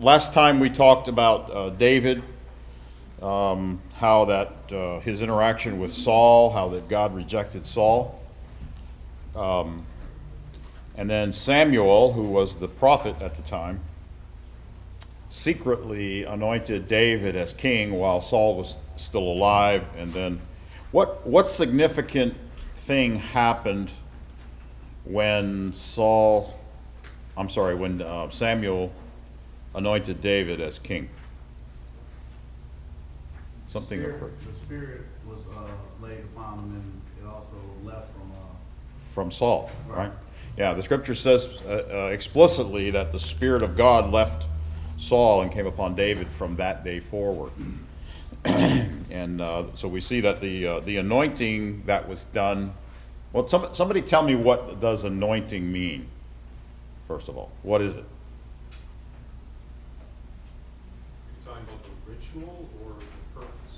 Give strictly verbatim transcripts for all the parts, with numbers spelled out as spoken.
last time we talked about uh, David, um, how that uh, his interaction with Saul, how that God rejected Saul. Um, and then Samuel, who was the prophet at the time, secretly anointed David as king while Saul was still alive. And then what what significant thing happened when Saul, I'm sorry, when uh, Samuel anointed David as king? Something Spirit, occurred. the spirit was uh, laid upon him, and it also left from. Uh, From Saul, Right. right? Yeah, the scripture says uh, uh, explicitly that the Spirit of God left Saul and came upon David from that day forward. And uh, so we see that the uh, the anointing that was done. Well, some, somebody tell me, what does anointing mean? First of all, what is it? You're talking about the ritual or the purpose?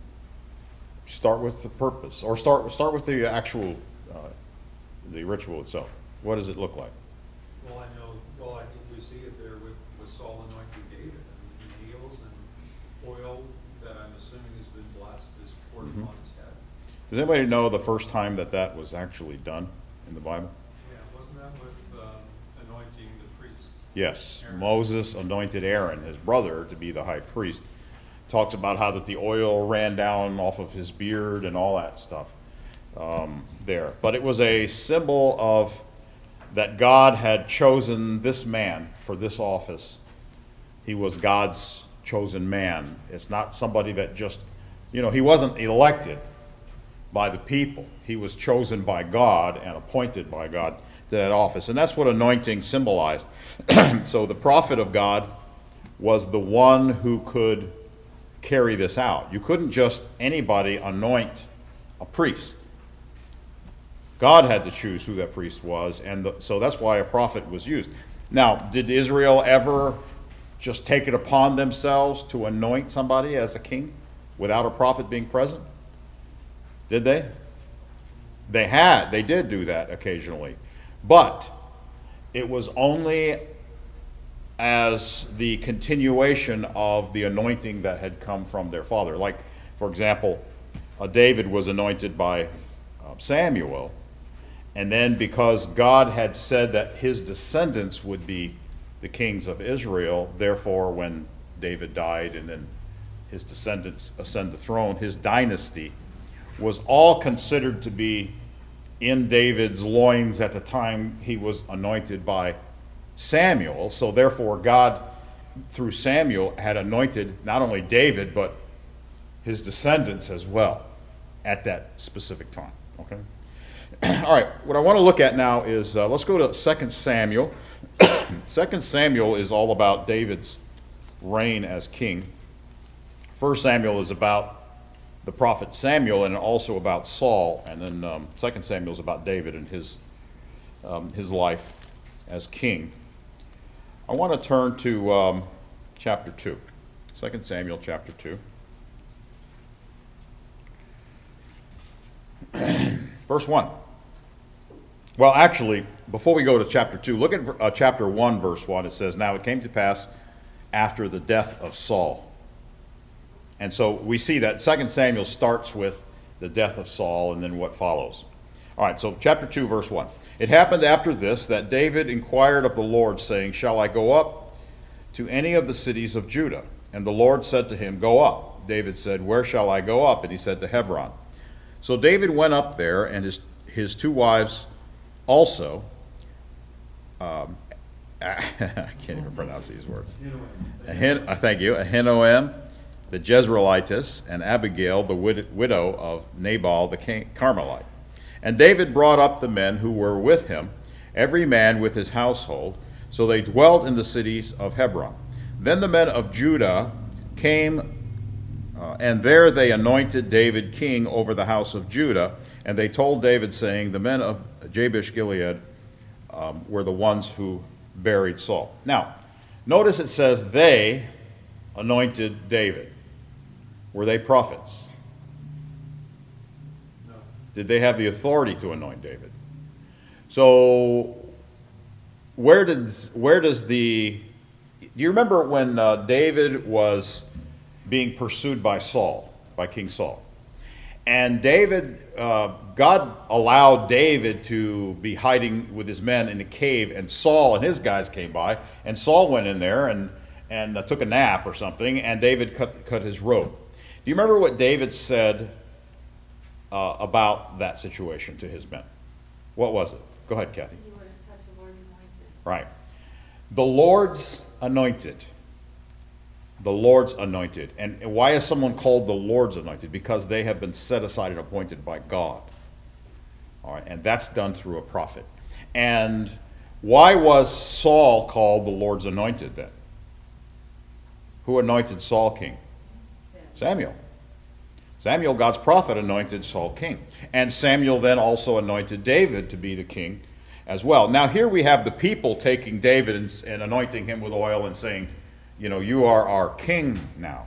Start with the purpose, or start start with the actual uh, the ritual itself. What does it look like? Well, I know, well, I think we see it there with, with Saul anointing David. I mean, nails and oil that I'm assuming has been blessed is poured Mhm. upon his head. Does anybody know the first time that that was actually done in the Bible? Yeah, wasn't that with um, anointing the priest? Yes, Aaron. Moses anointed Aaron, his brother, to be the high priest. Talks about how that the oil ran down off of his beard and all that stuff um, there. But it was a symbol of that God had chosen this man for this office. He was God's chosen man. It's not somebody that just, you know, he wasn't elected by the people. He was chosen by God and appointed by God to that office. And that's what anointing symbolized. So the prophet of God was the one who could carry this out. You couldn't just anybody anoint a priest. God had to choose who that priest was, and the, so that's why a prophet was used. Now, did Israel ever just take it upon themselves to anoint somebody as a king without a prophet being present? Did they? They had, they did do that occasionally. But it was only as the continuation of the anointing that had come from their father. Like, for example, uh, David was anointed by uh, Samuel, and then because God had said that his descendants would be the kings of Israel, therefore when David died and then his descendants ascend the throne, his dynasty was all considered to be in David's loins at the time he was anointed by Samuel. So therefore God, through Samuel, had anointed not only David, but his descendants as well at that specific time. Okay? All right, what I want to look at now is, uh, let's go to Second Samuel. Second Samuel is all about David's reign as king. First Samuel is about the prophet Samuel and also about Saul. And then um, Second Samuel is about David and his, um, his life as king. I want to turn to um, chapter two. Second Samuel chapter two. Verse one. Well, actually, before we go to chapter two, look at uh, chapter one, verse one. It says, "Now it came to pass after the death of Saul." And so we see that Second Samuel starts with the death of Saul and then what follows. All right, so chapter two, verse one. "It happened after this that David inquired of the Lord, saying, Shall I go up to any of the cities of Judah? And the Lord said to him, Go up. David said, Where shall I go up? And he said, To Hebron. So David went up there, and his, his two wives also, um, I can't even pronounce these words. Ahin, uh, thank you. Ahinoam, the Jezreelitess, and Abigail, the wid- widow of Nabal the Carmelite. And David brought up the men who were with him, every man with his household, so they dwelt in the cities of Hebron. Then the men of Judah came, uh, and there they anointed David king over the house of Judah. And they told David, saying, The men of Jabesh Gilead um, were the ones who buried Saul. Now, notice it says they anointed David. Were they prophets? No. Did they have the authority to anoint David? So where does where does the Do you remember when uh, David was being pursued by Saul, by King Saul? And David, uh, God allowed David to be hiding with his men in a cave, and Saul and his guys came by, and Saul went in there and, and uh, took a nap or something, and David cut, cut his robe. Do you remember what David said uh, about that situation to his men? What was it? Go ahead, Kathy. You would have touched the Lord's anointed. Right. The Lord's anointed. The Lord's anointed. And why is someone called the Lord's anointed? Because they have been set aside and appointed by God. All right, and that's done through a prophet. And why was Saul called the Lord's anointed then? Who anointed Saul king? Samuel. Samuel, God's prophet, anointed Saul king. And Samuel then also anointed David to be the king as well. Now here we have the people taking David and, and anointing him with oil and saying, you know, you are our king now.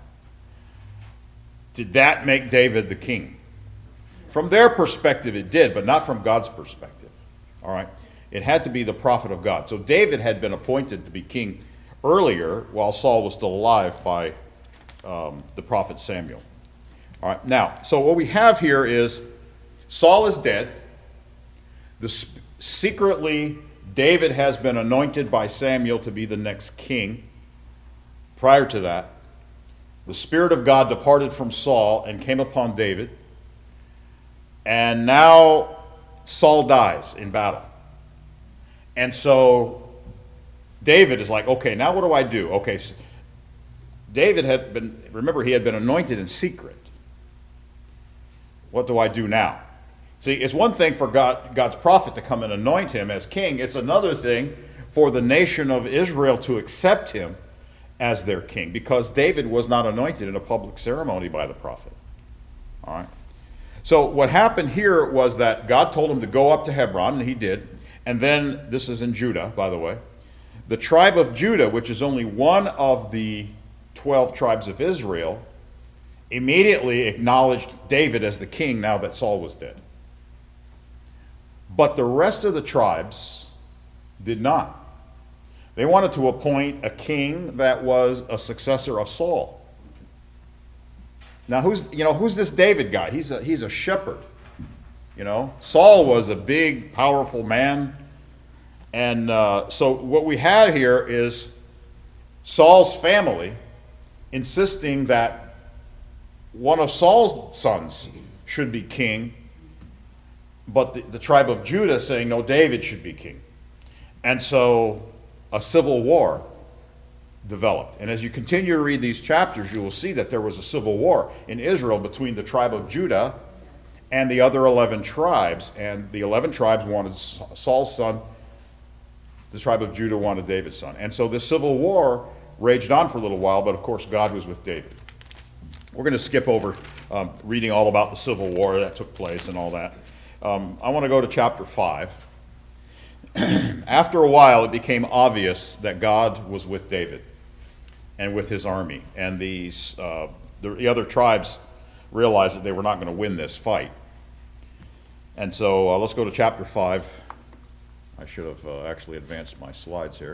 Did that make David the king? From their perspective it did, but not from God's perspective. All right? It had to be the prophet of God. So David had been appointed to be king earlier while Saul was still alive by um, the prophet Samuel. All right, now, so what we have here is Saul is dead. The, secretly, David has been anointed by Samuel to be the next king. Prior to that, the Spirit of God departed from Saul and came upon David. And now Saul dies in battle. And so David is like, okay, now what do I do? Okay, so David had been, remember, he had been anointed in secret. What do I do now? See, it's one thing for God, God's prophet to come and anoint him as king. It's another thing for the nation of Israel to accept him as their king, because David was not anointed in a public ceremony by the prophet. All right. So what happened here was that God told him to go up to Hebron, and he did. And then, this is in Judah, by the way, the tribe of Judah, which is only one of the twelve tribes of Israel, immediately acknowledged David as the king now that Saul was dead. But the rest of the tribes did not. They wanted to appoint a king that was a successor of Saul. Now, who's, you know, who's this David guy? He's a, he's a shepherd. You know, Saul was a big, powerful man. And uh, so what we have here is Saul's family insisting that one of Saul's sons should be king, but the, the tribe of Judah saying, no, David should be king. And so a civil war developed. And as you continue to read these chapters, you will see that there was a civil war in Israel between the tribe of Judah and the other eleven tribes. And the eleven tribes wanted Saul's son. The tribe of Judah wanted David's son. And so this civil war raged on for a little while, but of course God was with David. We're going to skip over um, reading all about the Civil War that took place and all that. Um, I want to go to chapter five. After a while, it became obvious that God was with David and with his army. And the, uh, the, the other tribes realized that they were not going to win this fight. And so uh, let's go to chapter five. I should have uh, actually advanced my slides here.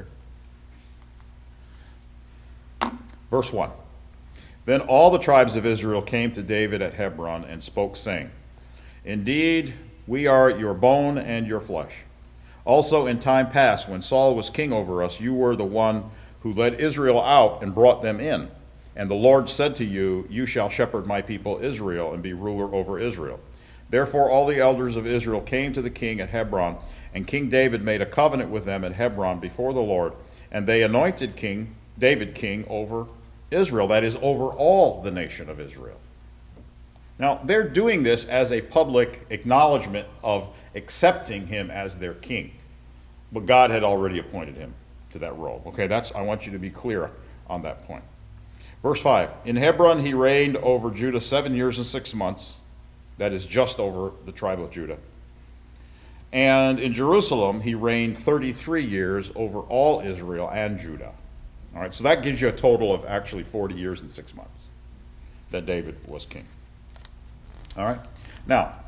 Verse one. Then all the tribes of Israel came to David at Hebron and spoke, saying, indeed, we are your bone and your flesh. Also in time past, when Saul was king over us, you were the one who led Israel out and brought them in. And the Lord said to you, you shall shepherd my people Israel and be ruler over Israel. Therefore all the elders of Israel came to the king at Hebron, and King David made a covenant with them at Hebron before the Lord, and they anointed King David king over Israel, that is, over all the nation of Israel. Now, they're doing this as a public acknowledgement of accepting him as their king. But God had already appointed him to that role. Okay, that's, I want you to be clear on that point. Verse five, in Hebron he reigned over Judah seven years and six months. That is just over the tribe of Judah. And in Jerusalem he reigned thirty-three years over all Israel and Judah. All right, so that gives you a total of actually forty years and six months that David was king. All right, now,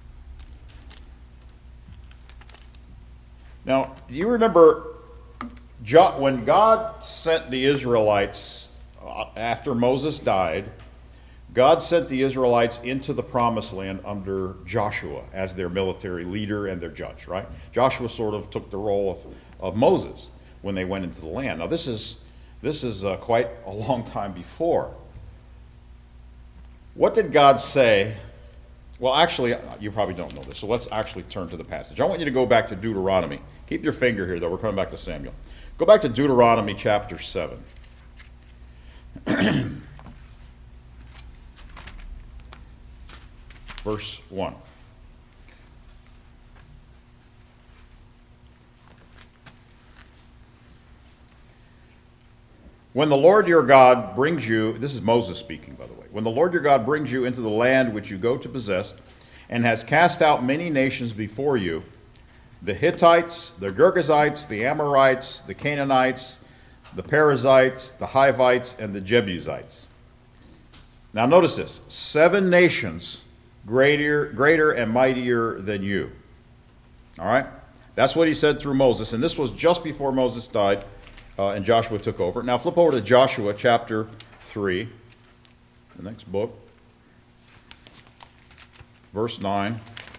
now, do you remember Jo- when God sent the Israelites, uh, after Moses died, God sent the Israelites into the promised land under Joshua as their military leader and their judge, right? Joshua sort of took the role of, of Moses when they went into the land. Now this is, this is uh, quite a long time before. What did God say? Well, actually, you probably don't know this, so let's actually turn to the passage. I want you to go back to Deuteronomy. Keep your finger here, though. We're coming back to Samuel. Go back to Deuteronomy chapter seven. Verse one. When the Lord your God brings you, this is Moses speaking, by the way. When the Lord your God brings you into the land which you go to possess, and has cast out many nations before you, the Hittites, the Girgashites, the Amorites, the Canaanites, the Perizzites, the Hivites, and the Jebusites. Now notice this, seven nations greater, greater and mightier than you. All right? That's what he said through Moses, and this was just before Moses died uh, and Joshua took over. Now flip over to Joshua chapter three, the next book, verse nine.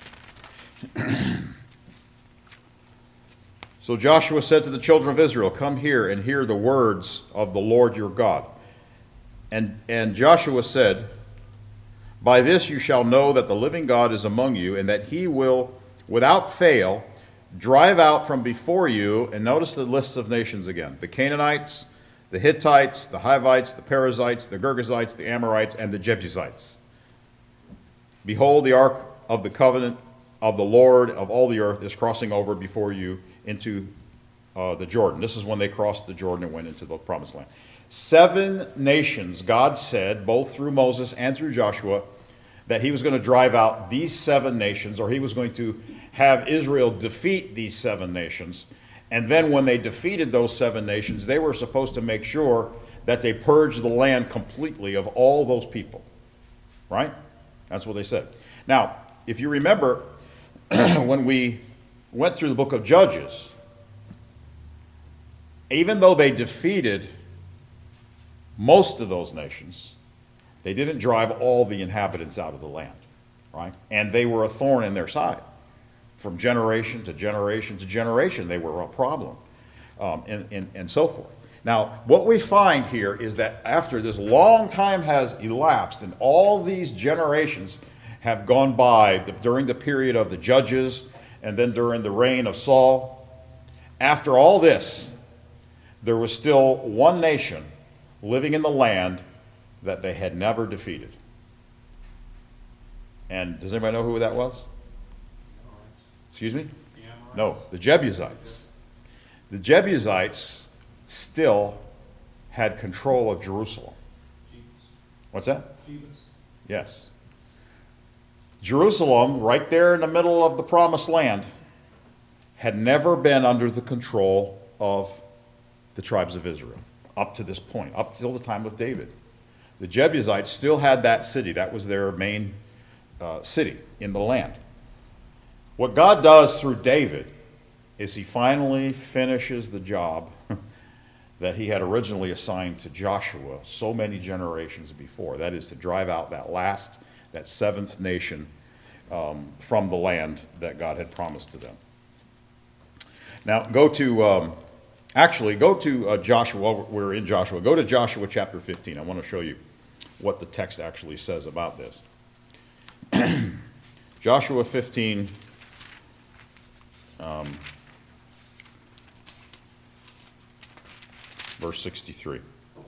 So Joshua said to the children of Israel, come here and hear the words of the Lord your God. And, and Joshua said, by this you shall know that the living God is among you, and that he will, without fail, drive out from before you, and notice the list of nations again, the Canaanites, the Hittites, the Hivites, the Perizzites, the Girgashites, the Amorites, and the Jebusites. Behold, the ark of the covenant of the Lord of all the earth is crossing over before you into uh, the Jordan. This is when they crossed the Jordan and went into the promised land. Seven nations, God said, both through Moses and through Joshua, that he was going to drive out these seven nations, or he was going to have Israel defeat these seven nations. And then when they defeated those seven nations, they were supposed to make sure that they purged the land completely of all those people. Right? That's what they said. Now, if you remember, when we went through the book of Judges, even though they defeated most of those nations, they didn't drive all the inhabitants out of the land, right? And they were a thorn in their side. From generation to generation to generation, they were a problem, um, and, and, and so forth. Now, what we find here is that after this long time has elapsed, and all these generations have gone by the, during the period of the judges, and then during the reign of Saul, after all this, there was still one nation living in the land that they had never defeated. And does anybody know who that was? Excuse me? No, the Jebusites. The Jebusites still had control of Jerusalem. What's that? Yes. Jerusalem, right there in the middle of the promised land, had never been under the control of the tribes of Israel up to this point, up till the time of David. The Jebusites still had that city. That was their main uh, city in the land. What God does through David is he finally finishes the job that he had originally assigned to Joshua so many generations before. That is to drive out that last, that seventh nation um, from the land that God had promised to them. Now go to, um, actually go to uh, Joshua, we're in Joshua. Go to Joshua chapter fifteen. I want to show you what the text actually says about this. Joshua fifteen, um, verse sixty-three.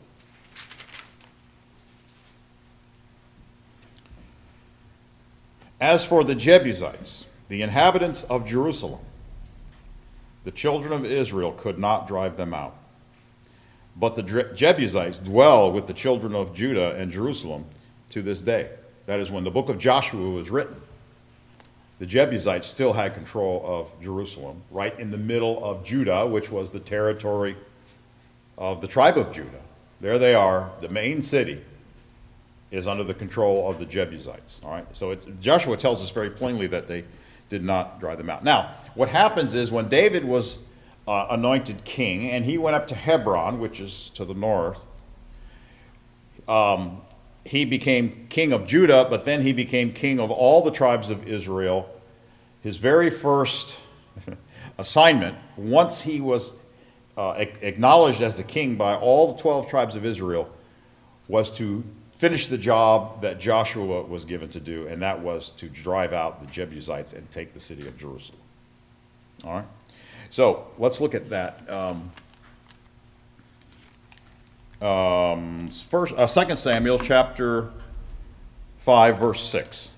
As for the Jebusites, the inhabitants of Jerusalem, the children of Israel could not drive them out. But the Jebusites dwell with the children of Judah and Jerusalem to this day. That is, when the book of Joshua was written, the Jebusites still had control of Jerusalem, right in the middle of Judah, which was the territory of the tribe of Judah. There they are. The main city is under the control of the Jebusites. All right. So it, Joshua tells us very plainly that they did not drive them out. Now, what happens is when David was uh, anointed king, and he went up to Hebron, which is to the north. Um, he became king of Judah, but then he became king of all the tribes of Israel. His very first assignment, once he was uh, acknowledged as the king by all the twelve tribes of Israel, was to finish the job that Joshua was given to do, and that was to drive out the Jebusites and take the city of Jerusalem. All right? So let's look at that. Um, um, first, uh, Second Samuel chapter five, verse six.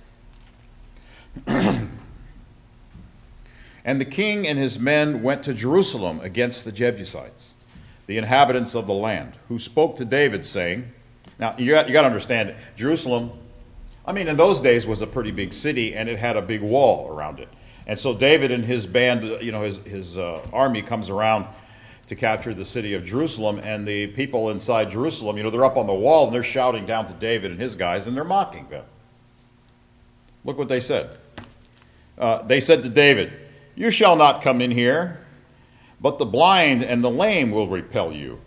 And the king and his men went to Jerusalem against the Jebusites, the inhabitants of the land, who spoke to David, saying, now you got, you got to understand, Jerusalem, I mean, in those days was a pretty big city, and it had a big wall around it. And so David and his band, you know, his, his uh, army comes around to capture the city of Jerusalem, and the people inside Jerusalem, you know, they're up on the wall, and they're shouting down to David and his guys, and they're mocking them. Look what they said. Uh, they said to David, "You shall not come in here, but the blind and the lame will repel you."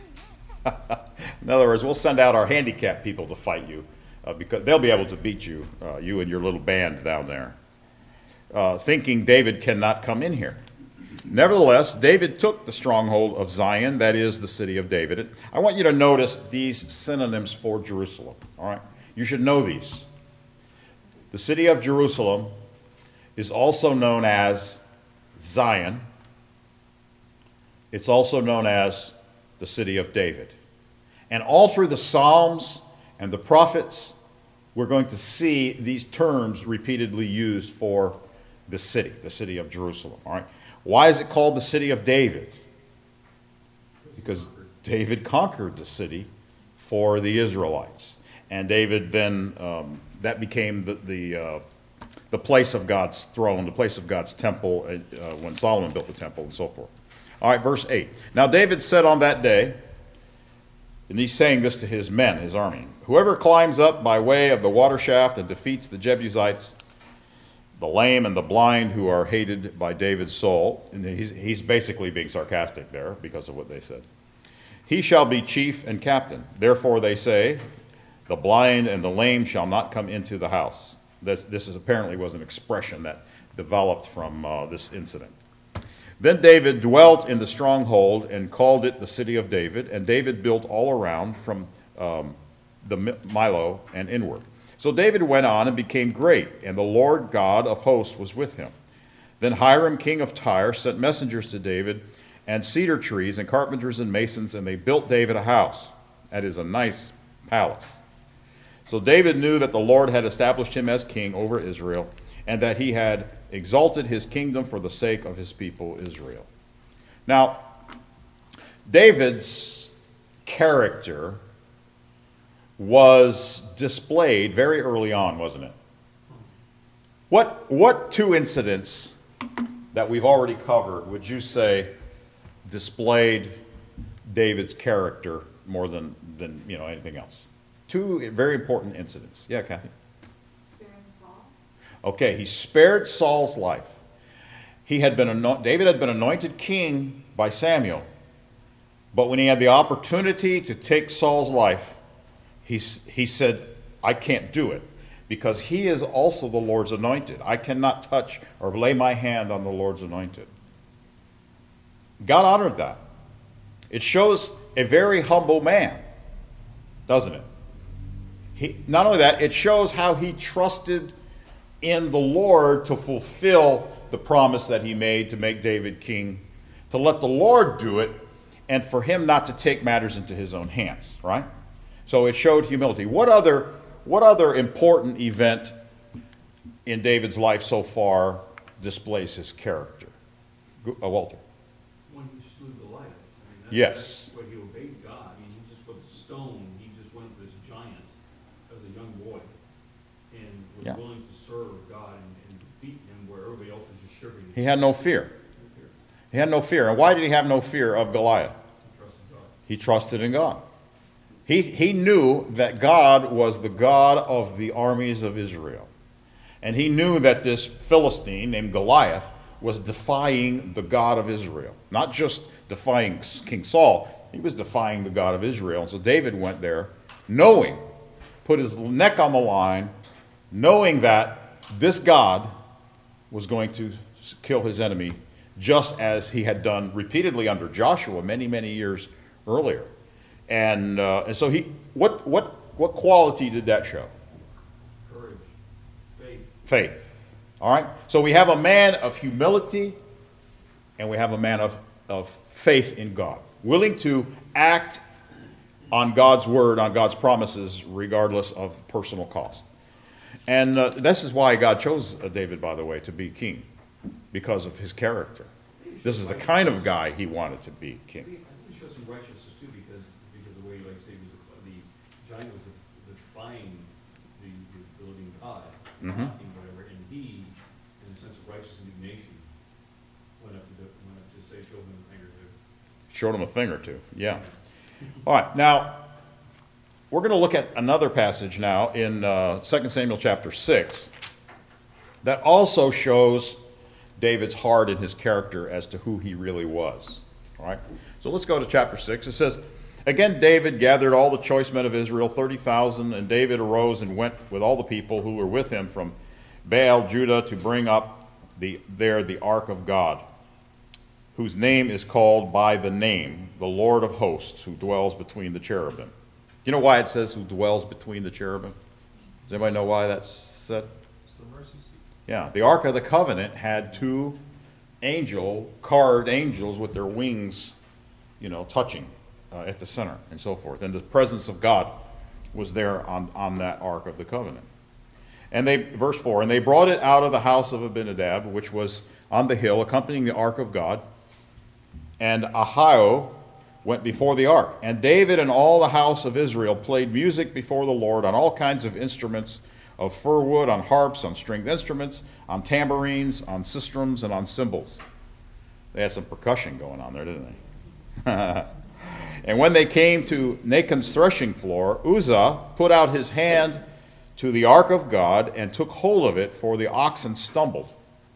In other words, we'll send out our handicapped people to fight you, uh, because they'll be able to beat you, uh, you and your little band down there. Uh, thinking David cannot come in here. Nevertheless, David took the stronghold of Zion, that is the city of David. I want you to notice these synonyms for Jerusalem, all right? You should know these. The city of Jerusalem is also known as Zion. It's also known as the city of David. And all through the Psalms and the prophets, we're going to see these terms repeatedly used for the city, the city of Jerusalem. All right. Why is it called the city of David? Because David conquered the city for the Israelites. And David then, um, that became the, the, uh, the place of God's throne, the place of God's temple, uh, when Solomon built the temple and so forth. All right, verse eight. Now David said on that day, and he's saying this to his men, his army, "Whoever climbs up by way of the water shaft and defeats the Jebusites, the lame and the blind who are hated by David's soul," and he's, he's basically being sarcastic there because of what they said, "he shall be chief and captain. Therefore they say, the blind and the lame shall not come into the house." This, this is apparently was an expression that developed from uh, this incident. Then David dwelt in the stronghold and called it the city of David, and David built all around from um, the Millo and inward. So David went on and became great, and the Lord God of hosts was with him. Then Hiram, king of Tyre, sent messengers to David, and cedar trees, and carpenters and masons, and they built David a house. That is a nice palace. So David knew that the Lord had established him as king over Israel, and that he had exalted his kingdom for the sake of his people Israel. Now, David's character was displayed very early on, wasn't it? What, what two incidents that we've already covered would you say displayed David's character more than, than you know, anything else? Two very important incidents. Yeah, Kathy? Sparing Saul. Okay, he spared Saul's life. He had been anoint- David had been anointed king by Samuel, but when he had the opportunity to take Saul's life, he, he said, "I can't do it, because he is also the Lord's anointed. I cannot touch or lay my hand on the Lord's anointed." God honored that. It shows a very humble man, doesn't it? He, not only that, it shows how he trusted in the Lord to fulfill the promise that he made to make David king, to let the Lord do it, and for him not to take matters into his own hands, right? So it showed humility. What other, what other important event in David's life so far displays his character? Uh, Walter? When he slew Goliath. I mean, that's, Yes. that's what he obeyed God. I mean, he just with a stone, he just went to this giant as a young boy and was Yeah. willing to serve God and, and defeat him where everybody else was just shivering. He had no fear. He had no fear. And why did he have no fear of Goliath? He trusted God. He trusted in God. He, he knew that God was the God of the armies of Israel. And he knew that this Philistine named Goliath was defying the God of Israel. Not just defying King Saul, he was defying the God of Israel. And so David went there knowing, put his neck on the line, knowing that this God was going to kill his enemy, just as he had done repeatedly under Joshua many, many years earlier. And, uh, and so he, what, what, what quality did that show? Courage, faith. Faith. All right? So we have a man of humility and we have a man of, of faith in God, willing to act on God's word, on God's promises, regardless of the personal cost. And uh, this is why God chose uh, David, by the way, to be king, because of his character. This is the kind of guy he wanted to be I king. think it shows some righteousness too, because, because the way, like, say, he was the, the giant was def- defying the, the living God, Mhm. mocking whatever, and he, in a sense of righteous indignation, went up to, the, went up to say, show him the finger to. Showed him a thing or two. Yeah. All right. Now, we're going to look at another passage now in uh, Second Samuel chapter six that also shows David's heart and his character as to who he really was. All right. So let's go to chapter six. It says, "Again, David gathered all the choice men of Israel, thirty thousand, and David arose and went with all the people who were with him from Baal, Judah, to bring up the, there the ark of God, whose name is called by the name, the Lord of hosts, who dwells between the cherubim." Do you know why it says who dwells between the cherubim? Does anybody know why that's said? It's the mercy seat. Yeah, the Ark of the Covenant had two angel, carved angels with their wings, you know, touching uh, at the center and so forth. And the presence of God was there on, on that Ark of the Covenant. And they, verse four, "And they brought it out of the house of Abinadab, which was on the hill, accompanying the Ark of God. And Ahio went before the ark. And David and all the house of Israel played music before the Lord on all kinds of instruments of fir wood, on harps, on stringed instruments, on tambourines, on sistrums, and on cymbals." They had some percussion going on there, didn't they? "And when they came to Nachon's threshing floor, Uzzah put out his hand to the ark of God and took hold of it, for the oxen stumbled.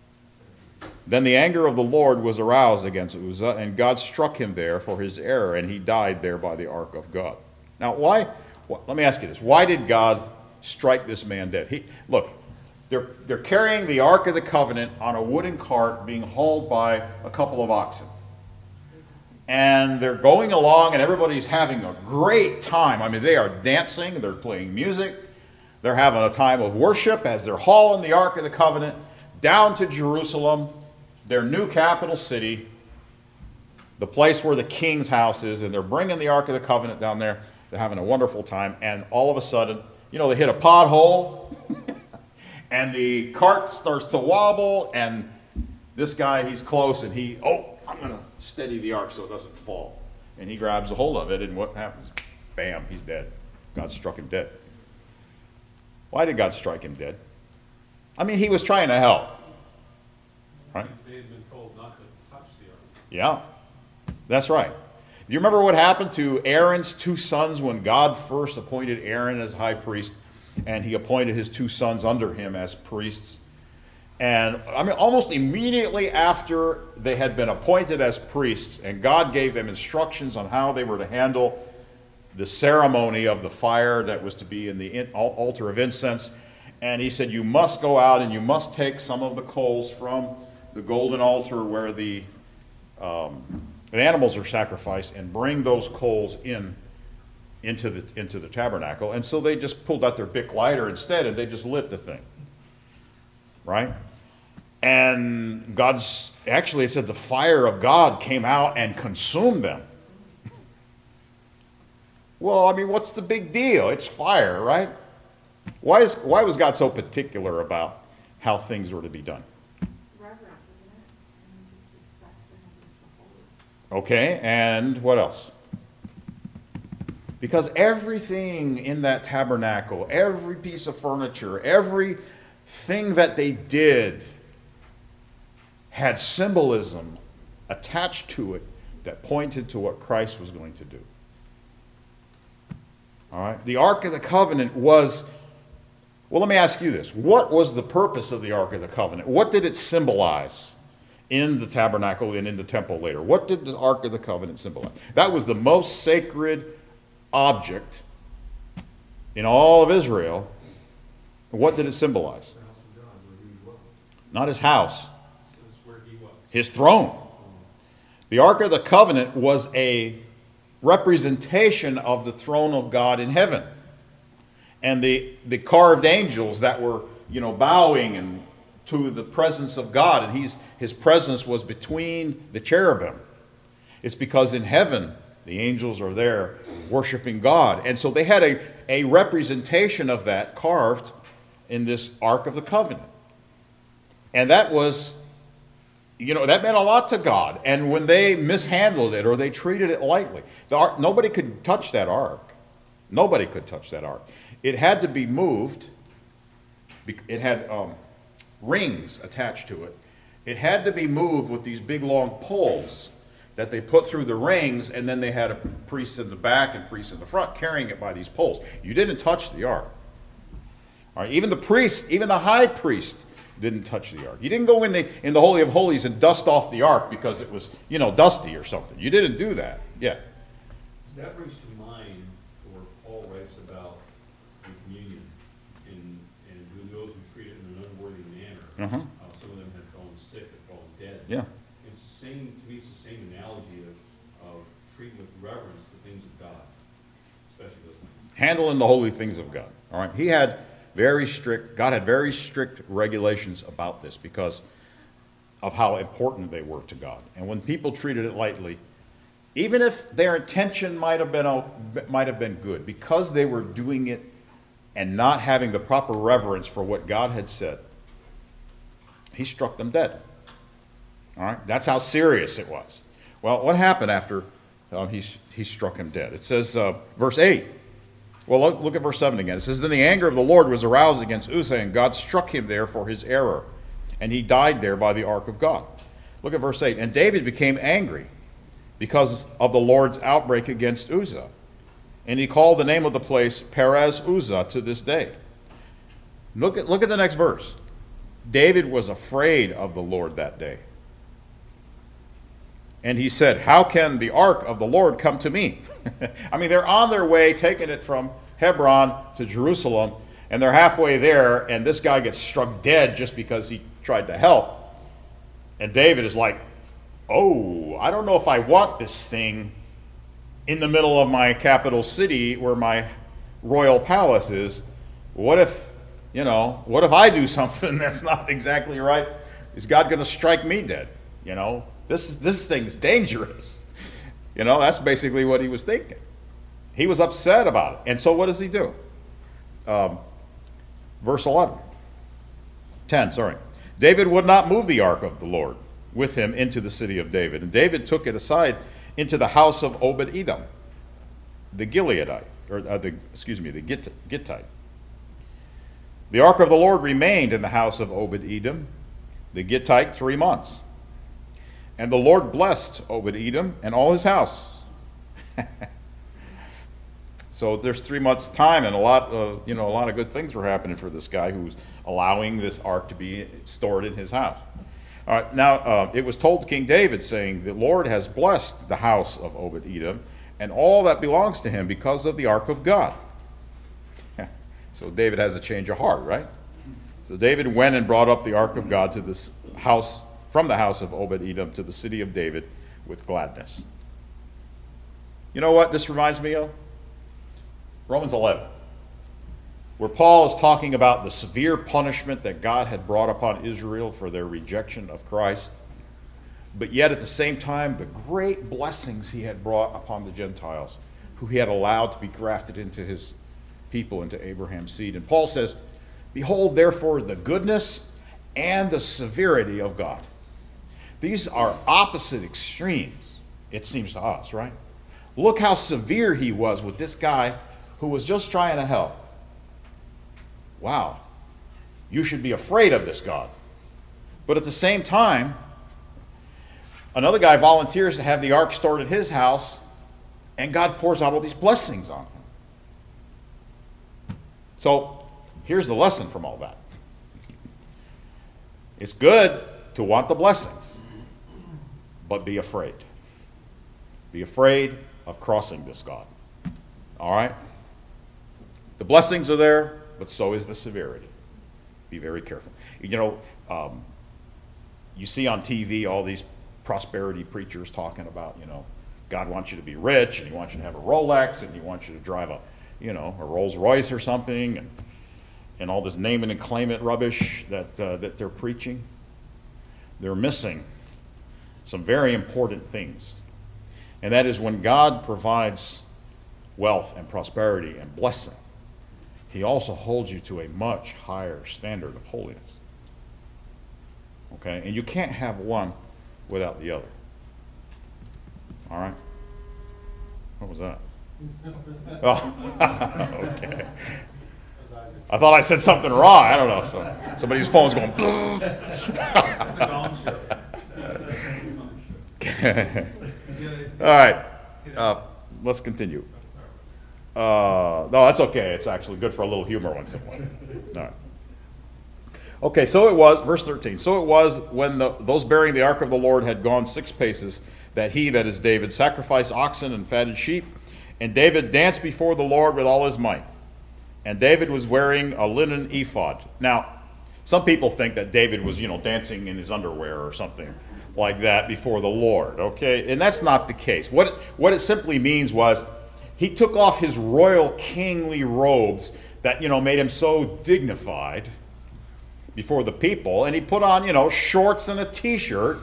Then the anger of the Lord was aroused against Uzzah, and God struck him there for his error, and he died there by the ark of God." Now, why? Well, let me ask you this. Why did God strike this man dead? He, look, they're, they're carrying the Ark of the Covenant on a wooden cart being hauled by a couple of oxen. And they're going along, and everybody's having a great time. I mean, they are dancing, they're playing music, they're having a time of worship as they're hauling the Ark of the Covenant down to Jerusalem, their new capital city, the place where the king's house is, and they're bringing the Ark of the Covenant down there. They're having a wonderful time, and all of a sudden, you know, they hit a pothole, and the cart starts to wobble, and this guy, he's close, and he, oh, I'm going to steady the ark so it doesn't fall. And he grabs a hold of it, and what happens? Bam, he's dead. God struck him dead. Why did God strike him dead? I mean, he was trying to help. Right? They had been told not to touch the ark. Yeah, that's right. Do you remember what happened to Aaron's two sons when God first appointed Aaron as high priest, and he appointed his two sons under him as priests? And I mean, almost immediately after they had been appointed as priests, and God gave them instructions on how they were to handle the ceremony of the fire that was to be in the in- altar of incense. And he said, you must go out and you must take some of the coals from the golden altar where the, um, the animals are sacrificed, and bring those coals in into the into the tabernacle. And so they just pulled out their Bic lighter instead, and they just lit the thing. Right? And God's, actually it said the fire of God came out and consumed them. Well, I mean, what's the big deal? It's fire, right? Why is why was God so particular about how things were to be done? Reverence, isn't it? And just respect for him being so holy. Okay, and what else? Because everything in that tabernacle, every piece of furniture, everything that they did had symbolism attached to it that pointed to what Christ was going to do. All right? The Ark of the Covenant was, well, let me ask you this. What was the purpose of the Ark of the Covenant? What did it symbolize? in the tabernacle and in the temple later. What did the Ark of the Covenant symbolize? That was the most sacred object in all of Israel. What did it symbolize? The house of God, where he dwelt. Not his house, So it's where he was. his throne. The Ark of the Covenant was a representation of the throne of God in heaven. And the, the carved angels that were, you know, bowing and to the presence of God, and he's, his presence was between the cherubim. It's because in heaven, the angels are there worshiping God. And so they had a, a representation of that carved in this Ark of the Covenant. And that was, you know, that meant a lot to God. And when they mishandled it or they treated it lightly, the ark, nobody could touch that ark. Nobody could touch that ark. It had to be moved. It had um, rings attached to it. It had to be moved with these big long poles that they put through the rings, and then they had a priest in the back and priests in the front carrying it by these poles. You didn't touch the ark. All right, even the priest, even the high priest didn't touch the ark. You didn't go in the in the Holy of Holies and dust off the ark because it was, you know, dusty or something. You didn't do that. Yeah. That brings to mind where Paul writes about the communion and, and who those who treat it in an unworthy manner. Uh-huh. Uh, some of them had fallen sick, had fallen dead. Yeah. It's the same, to me, it's the same analogy of, of treating with reverence the things of God, especially those things. Handling the holy things of God. All right. He had very strict, God had very strict regulations about this because of how important they were to God. And when people treated it lightly, even if their intention might have been, might have been good, because they were doing it and not having the proper reverence for what God had said, he struck them dead. All right? That's how serious it was. Well, what happened after uh, he, he struck him dead? It says, uh, verse eight. Well, look, look at verse seven again. It says, then the anger of the Lord was aroused against Uzzah, and God struck him there for his error, and he died there by the ark of God. Look at verse eight. And David became angry because of the Lord's outbreak against Uzzah, and he called the name of the place Perez Uzzah to this day. Look at, look at the next verse. David was afraid of the Lord that day. And he said, how can the ark of the Lord come to me? I mean, they're on their way, taking it from Hebron to Jerusalem, and they're halfway there, and this guy gets struck dead just because he tried to help. And David is like, oh, I don't know if I want this thing in the middle of my capital city where my royal palace is. What if, you know, what if I do something that's not exactly right? Is God going to strike me dead? You know, this, this thing's dangerous. You know, that's basically what he was thinking. He was upset about it. And so what does he do? Um, verse eleven. ten, sorry. David would not move the ark of the Lord with him into the city of David. And David took it aside into the house of Obed-Edom, the Gileadite, or uh, the, excuse me, the Gitt- Gittite. The ark of the Lord remained in the house of Obed-Edom, the Gittite, three months. And the Lord blessed Obed-Edom and all his house. So there's three months' time, and a lot of, you know, a lot of good things were happening for this guy who's allowing this ark to be stored in his house. All right, now uh, it was told to King David, saying, the Lord has blessed the house of Obed-Edom and all that belongs to him because of the ark of God. So David has a change of heart, right? So David went and brought up the ark of God to this house, from the house of Obed-Edom to the city of David with gladness. You know what this reminds me of? Romans eleven, where Paul is talking about the severe punishment that God had brought upon Israel for their rejection of Christ, but yet at the same time, the great blessings he had brought upon the Gentiles, who he had allowed to be grafted into his people, into Abraham's seed. And Paul says, behold, therefore, the goodness and the severity of God. These are opposite extremes, it seems to us, right? Look how severe he was with this guy who was just trying to help. Wow, you should be afraid of this God. But at the same time, another guy volunteers to have the ark stored at his house, and God pours out all these blessings on him. So here's the lesson from all that. It's good to want the blessings. but be afraid. Be afraid of crossing this God. All right? The blessings are there, but so is the severity. Be very careful. You know, um, you see on T V all these prosperity preachers talking about, you know, God wants you to be rich, and he wants you to have a Rolex, and he wants you to drive a, you know, a Rolls Royce or something, and, and all this name it and claim it rubbish that, uh, that they're preaching. They're missing some very important things. And that is when God provides wealth and prosperity and blessing, he also holds you to a much higher standard of holiness. Okay? And you can't have one without the other. All right? What was that? Oh, okay. I thought I said something wrong. I don't know. So somebody's phone's going. It's the Gong Show. All right. Uh, let's continue. Uh, no, that's okay. It's actually good for a little humor once in a while. All right. Okay, so it was, verse thirteen, so it was when the, those bearing the ark of the Lord had gone six paces, that he, that is David, sacrificed oxen and fatted sheep, and David danced before the Lord with all his might. And David was wearing a linen ephod. Now, some people think that David was, you know, dancing in his underwear or something like that before the Lord, okay? And that's not the case. What, what it simply means was he took off his royal kingly robes that, you know, made him so dignified before the people, and he put on, you know, shorts and a t-shirt,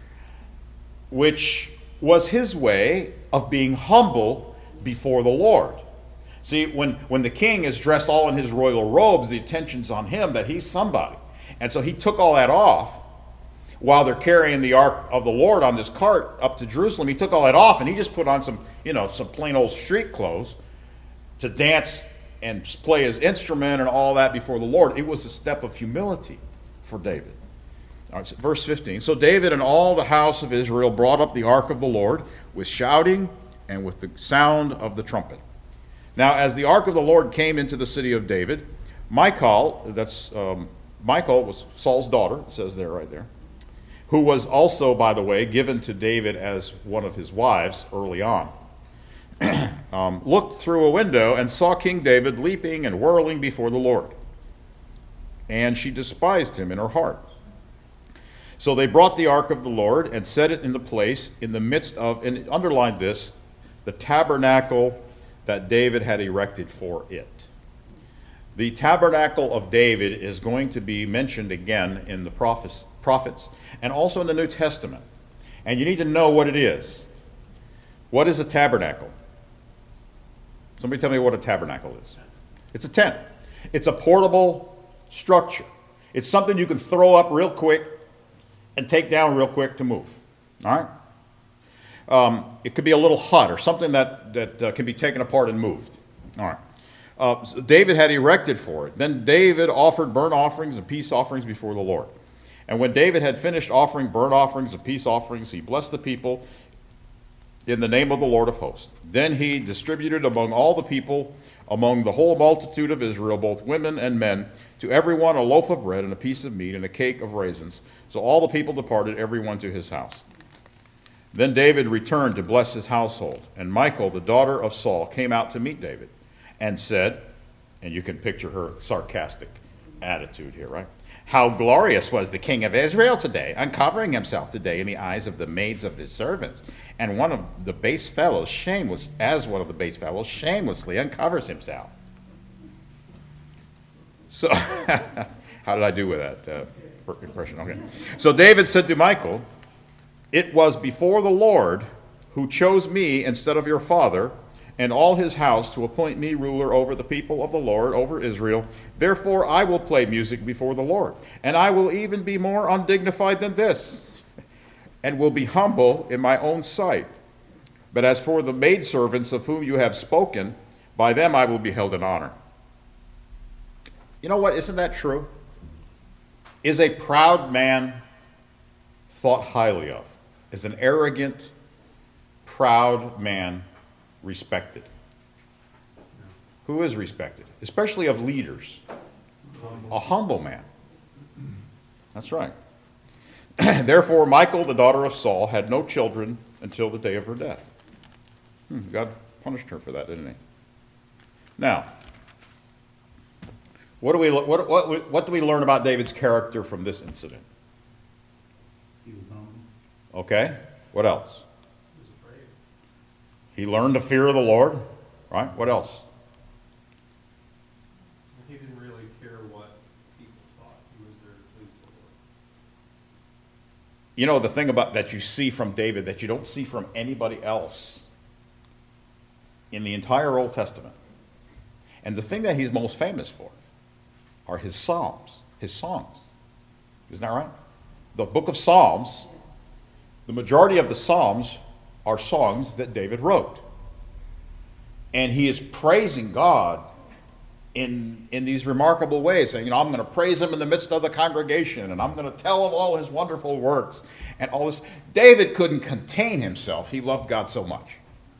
which was his way of being humble before the Lord. See, when, when the king is dressed all in his royal robes, the attention's on him that he's somebody. And so he took all that off while they're carrying the ark of the Lord on this cart up to Jerusalem. He took all that off and he just put on some, you know, some plain old street clothes to dance and play his instrument and all that before the Lord. It was a step of humility for David. All right, so verse fifteen. So David and all the house of Israel brought up the ark of the Lord with shouting and with the sound of the trumpet. Now, as the ark of the Lord came into the city of David, Michal, that's um, Michal was Saul's daughter, it says there, right there, who was also, by the way, given to David as one of his wives early on, um, looked through a window and saw King David leaping and whirling before the Lord. And she despised him in her heart. So they brought the ark of the Lord and set it in the place in the midst of, and underlined this, the tabernacle that David had erected for it. The tabernacle of David is going to be mentioned again in the prophets, prophets and also in the New Testament. And you need to know what it is. What is a tabernacle? Somebody tell me what a tabernacle is. It's a tent. It's a portable structure. It's something you can throw up real quick and take down real quick to move. All right? Um, it could be a little hut or something that, that uh, can be taken apart and moved. All right. Uh, so David had erected for it. Then David offered burnt offerings and peace offerings before the Lord. And when David had finished offering burnt offerings and peace offerings, he blessed the people in the name of the Lord of hosts. Then he distributed among all the people, among the whole multitude of Israel, both women and men, to everyone a loaf of bread and a piece of meat and a cake of raisins. So all the people departed, everyone to his house. Then David returned to bless his household. And Michal, the daughter of Saul, came out to meet David and said, and you can picture her sarcastic attitude here, right? How glorious was the king of Israel today, uncovering himself today in the eyes of the maids of his servants. And one of the base fellows, shameless, as one of the base fellows, shamelessly uncovers himself. So, how did I do with that uh, impression? Okay. So David said to Michal, it was before the Lord who chose me instead of your father and all his house to appoint me ruler over the people of the Lord, over Israel. Therefore I will play music before the Lord, and I will even be more undignified than this, and will be humble in my own sight. But as for the maidservants of whom you have spoken, by them I will be held in honor. You know what? Isn't that true? Is a proud man thought highly of? Is an arrogant, proud man respected? Who is respected? Especially of leaders. A humble man. That's right. Therefore, Michal, the daughter of Saul, had no children until the day of her death. Hmm, God punished her for that, didn't he? Now, what do we what what what do we learn about David's character from this incident? He was humble. Okay. What else? He was afraid. He learned to fear the Lord. Right. What else? He didn't really care what people thought. He was there to please the Lord. You know, the thing about that you see from David that you don't see from anybody else in the entire Old Testament, and the thing that he's most famous for, are his psalms, his songs. Isn't that right? The book of Psalms, the majority of the psalms are songs that David wrote. And he is praising God in, in these remarkable ways, saying, you know, I'm going to praise him in the midst of the congregation, and I'm going to tell of all his wonderful works, and all this. David couldn't contain himself. He loved God so much.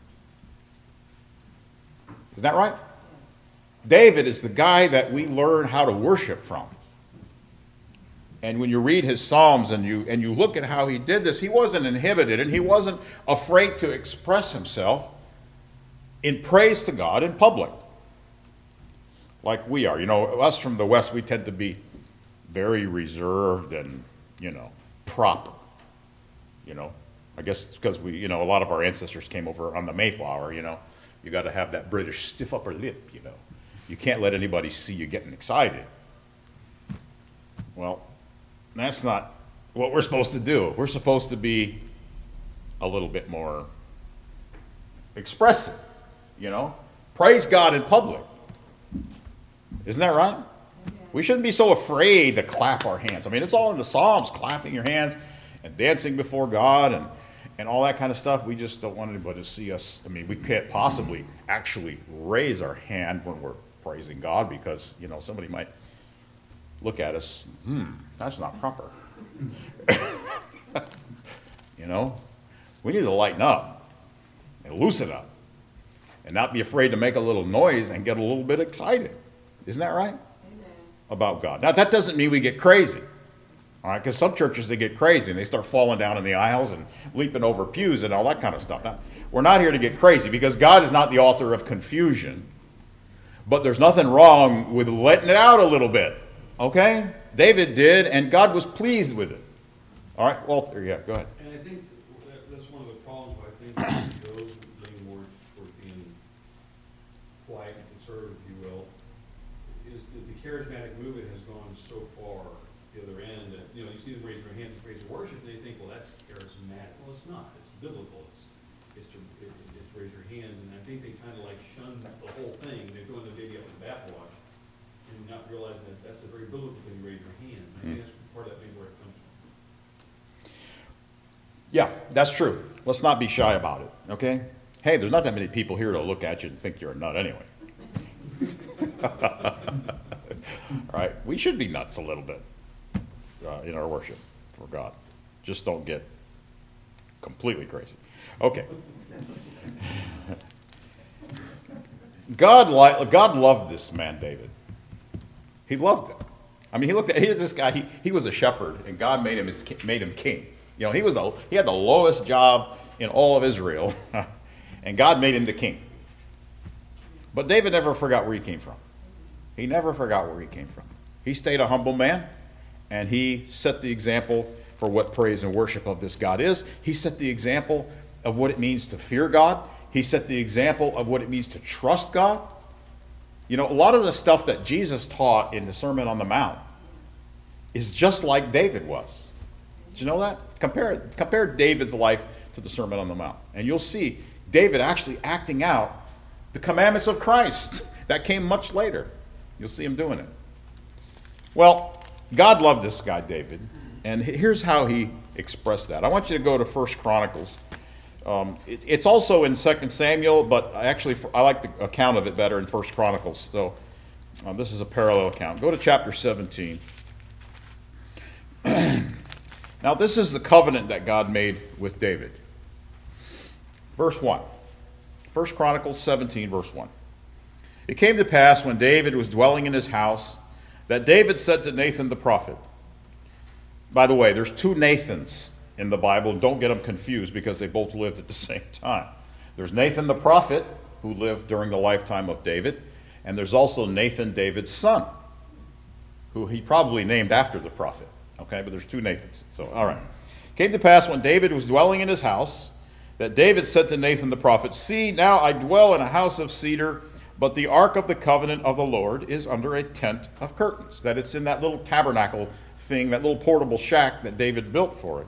Isn't that right? David is the guy that we learn how to worship from. And when you read his Psalms and you and you look at how he did this, he wasn't inhibited and he wasn't afraid to express himself in praise to God in public. Like we are. You know, us from the West, we tend to be very reserved and, you know, proper. You know, I guess it's because we, you know, a lot of our ancestors came over on the Mayflower, you know. You got to have that British stiff upper lip, you know. You can't let anybody see you getting excited. Well, that's not what we're supposed to do. We're supposed to be a little bit more expressive, you know. Praise God in public. Isn't that right? We shouldn't be so afraid to clap our hands. I mean, it's all in the Psalms, clapping your hands and dancing before God and, and all that kind of stuff. We just don't want anybody to see us. I mean, we can't possibly actually raise our hand when we're praising God because, you know, somebody might look at us, hmm, that's not proper. You know, we need to lighten up and loosen up and not be afraid to make a little noise and get a little bit excited. Isn't that right? Amen. About God. Now, that doesn't mean we get crazy. All right, because some churches, they get crazy and they start falling down in the aisles and leaping over pews and all that kind of stuff. Now, we're not here to get crazy because God is not the author of confusion. But there's nothing wrong with letting it out a little bit, okay? David did, and God was pleased with it. All right, Walter, yeah, go ahead. And I think that, that's one of the problems, I think, those who lean more toward being quiet and conservative, if you will, is, is the charismatic movement has gone so far the other end that, you know, you see them raise their hands and praise and worship, and they think, well, that's charismatic. Well, it's not. It's biblical. It's, it's to it, it's raise your hands, and I think they kind of like shun the whole thing. They're throwing the baby up in the bathwash and not realizing that that's a very biblical thing to raise your hand. I think that's part of that maybe where it comes from. Yeah, that's true. Let's not be shy about it, okay? Hey, there's not that many people here to look at you and think you're a nut anyway. All right, we should be nuts a little bit uh, in our worship for God. Just don't get completely crazy. Okay. God, li- God loved this man, David. He loved him. I mean, he looked at, here's this guy, he, he was a shepherd, and God made him, his, made him king. You know, he was the, he had the lowest job in all of Israel, and God made him the king. But David never forgot where he came from. He never forgot where he came from. He stayed a humble man, and he set the example for what praise and worship of this God is. He set the example of what it means to fear God. He set the example of what it means to trust God. You know, a lot of the stuff that Jesus taught in the Sermon on the Mount is just like David was. Did you know that? Compare, compare David's life to the Sermon on the Mount, and you'll see David actually acting out the commandments of Christ that came much later. You'll see him doing it. Well, God loved this guy, David, and here's how he expressed that. I want you to go to First Chronicles. Um, it, it's also in Second Samuel, but I actually I like the account of it better in First Chronicles. So um, this is a parallel account. Go to chapter seventeen. Now this is the covenant that God made with David. Verse one. First Chronicles seventeen, verse one. It came to pass when David was dwelling in his house that David said to Nathan the prophet, By the way, there's two Nathans in the Bible. Don't get them confused because they both lived at the same time. There's Nathan the prophet, who lived during the lifetime of David, and there's also Nathan, David's son, who he probably named after the prophet. Okay, but there's two Nathans. So, all right. Came to pass when David was dwelling in his house, that David said to Nathan the prophet, "See, now I dwell in a house of cedar, but the ark of the covenant of the Lord is under a tent of curtains." That it's in that little tabernacle thing, that little portable shack that David built for it.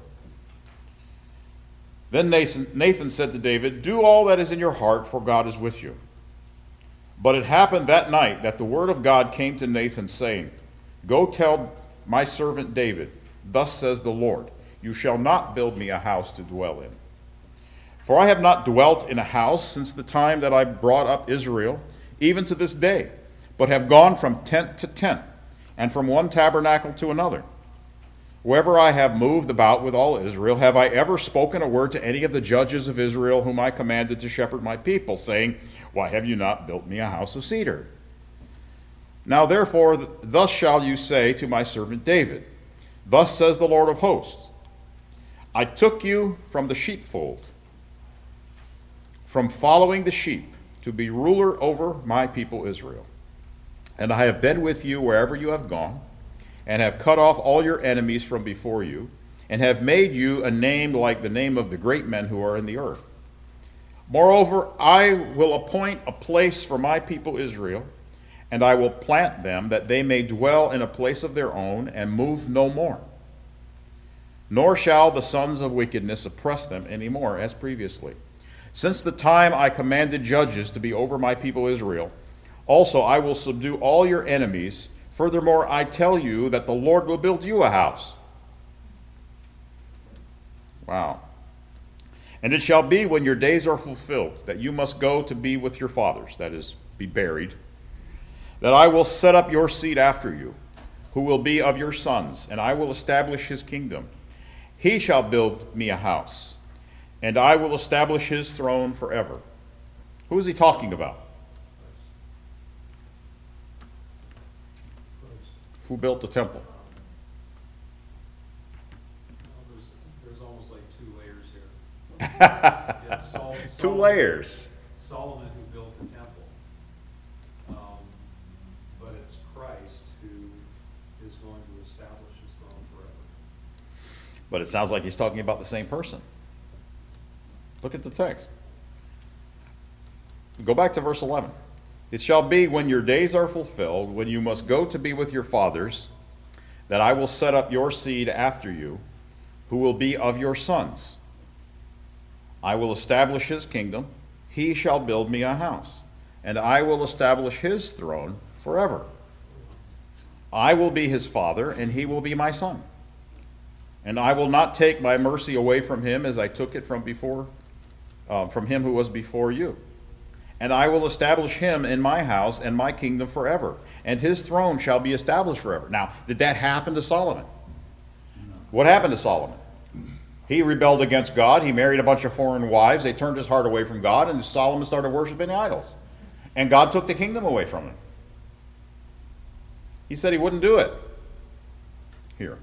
Then Nathan, Nathan said to David, "Do all that is in your heart, for God is with you." But it happened that night that the word of God came to Nathan, saying, "Go tell my servant David, thus says the Lord, you shall not build me a house to dwell in. For I have not dwelt in a house since the time that I brought up Israel, even to this day, but have gone from tent to tent, and from one tabernacle to another. Wherever I have moved about with all Israel, have I ever spoken a word to any of the judges of Israel whom I commanded to shepherd my people, saying, Why have you not built me a house of cedar? Now therefore, thus shall you say to my servant David, Thus says the Lord of hosts, I took you from the sheepfold, from following the sheep, to be ruler over my people Israel. And I have been with you wherever you have gone, and have cut off all your enemies from before you, and have made you a name like the name of the great men who are in the earth. Moreover, I will appoint a place for my people Israel, and I will plant them, that they may dwell in a place of their own, and move no more. Nor shall the sons of wickedness oppress them any more, as previously. Since the time I commanded judges to be over my people Israel, also I will subdue all your enemies. Furthermore, I tell you that the Lord will build you a house. Wow. And it shall be when your days are fulfilled, that you must go to be with your fathers, that is, be buried, that I will set up your seed after you, who will be of your sons, and I will establish his kingdom. He shall build me a house, and I will establish his throne forever. Who is he talking about? Who built the temple? Well, there's, there's almost like two layers here. Yeah, Sol- Two Solomon- layers. Solomon who built the temple. Um, but it's Christ who is going to establish his throne forever. But it sounds like he's talking about the same person. Look at the text. Go back to verse eleven. It shall be when your days are fulfilled, when you must go to be with your fathers, that I will set up your seed after you, who will be of your sons. I will establish his kingdom. He shall build me a house, and I will establish his throne forever. I will be his father, and he will be my son. And I will not take my mercy away from him as I took it from before, uh, from him who was before you. And I will establish him in my house and my kingdom forever, and his throne shall be established forever. Now, did that happen to Solomon? What happened to Solomon? He rebelled against God. He married a bunch of foreign wives. They turned his heart away from God, and Solomon started worshiping idols. And God took the kingdom away from him. He said he wouldn't do it. Here.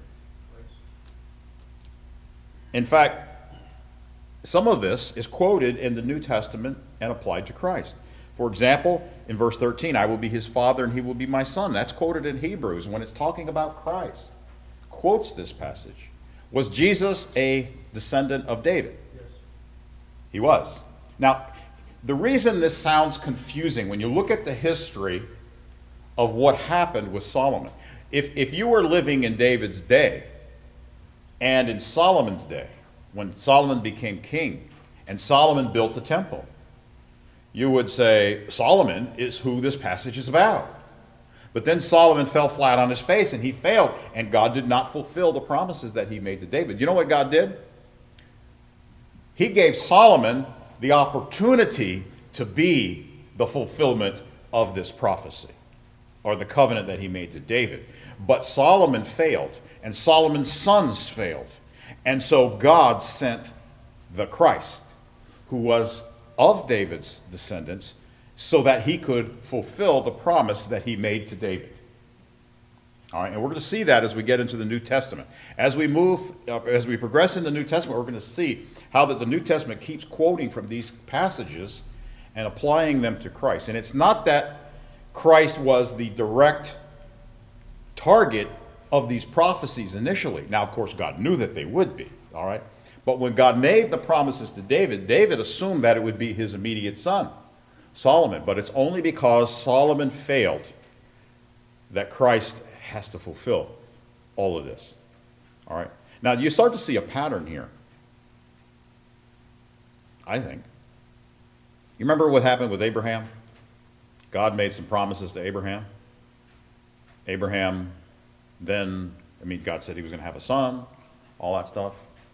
In fact, some of this is quoted in the New Testament and applied to Christ. For example, in verse thirteen, I will be his father and he will be my son. That's quoted in Hebrews when it's talking about Christ. Quotes this passage. Was Jesus a descendant of David? Yes. He was. Now, the reason this sounds confusing when you look at the history of what happened with Solomon, if, if you were living in David's day and in Solomon's day, when Solomon became king and Solomon built the temple, you would say Solomon is who this passage is about. But then Solomon fell flat on his face and he failed, and God did not fulfill the promises that he made to David. You know what God did? He gave Solomon the opportunity to be the fulfillment of this prophecy, or the covenant that he made to David. But Solomon failed, and Solomon's sons failed. And so God sent the Christ, who was of David's descendants, so that he could fulfill the promise that he made to David. All right, and we're going to see that as we get into the New Testament. As we move, uh, as we progress in the New Testament, we're going to see how that the New Testament keeps quoting from these passages and applying them to Christ. And it's not that Christ was the direct target of these prophecies initially. Now, of course, God knew that they would be, all right? But when God made the promises to David, David assumed that it would be his immediate son, Solomon. But it's only because Solomon failed that Christ has to fulfill all of this. All right. Now you start to see a pattern here, I think. You remember what happened with Abraham? God made some promises to Abraham. Abraham then, I mean, God said he was going to have a son, all that stuff.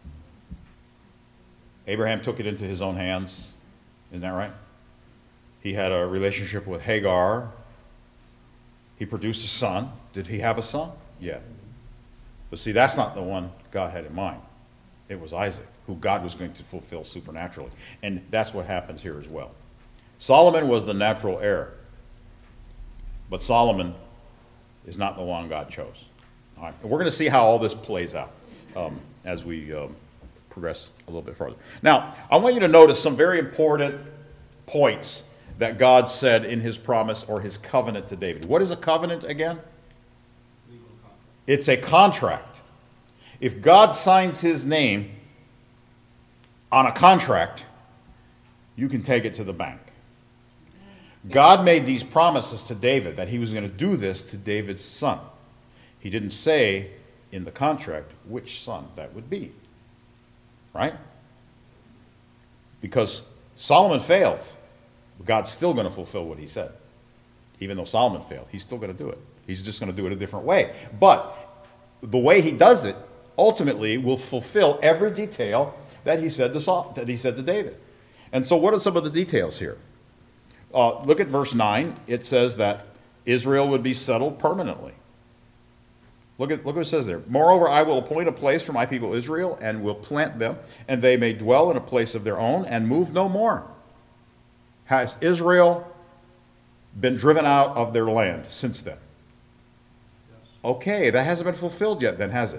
Abraham took it into his own hands. Isn't that right? He had a relationship with Hagar. He produced a son. Did he have a son? Yeah. But see, that's not the one God had in mind. It was Isaac, who God was going to fulfill supernaturally. And that's what happens here as well. Solomon was the natural heir. But Solomon is not the one God chose. All right. And we're going to see how all this plays out um, as we um, progress a little bit further. Now, I want you to notice some very important points that God said in his promise or his covenant to David. What is a covenant again? Legal contract. It's a contract. If God signs his name on a contract, you can take it to the bank. God made these promises to David that he was going to do this to David's son. He didn't say in the contract which son that would be. Right? Because Solomon failed. God's still going to fulfill what he said. Even though Solomon failed, he's still going to do it. He's just going to do it a different way. But the way he does it ultimately will fulfill every detail that he said to Saul, that he said to David. And so what are some of the details here? Uh, look at verse nine. It says that Israel would be settled permanently. Look at, look what it says there. Moreover, I will appoint a place for my people Israel and will plant them, and they may dwell in a place of their own and move no more. Has Israel been driven out of their land since then? Yes. Okay, that hasn't been fulfilled yet then, has it?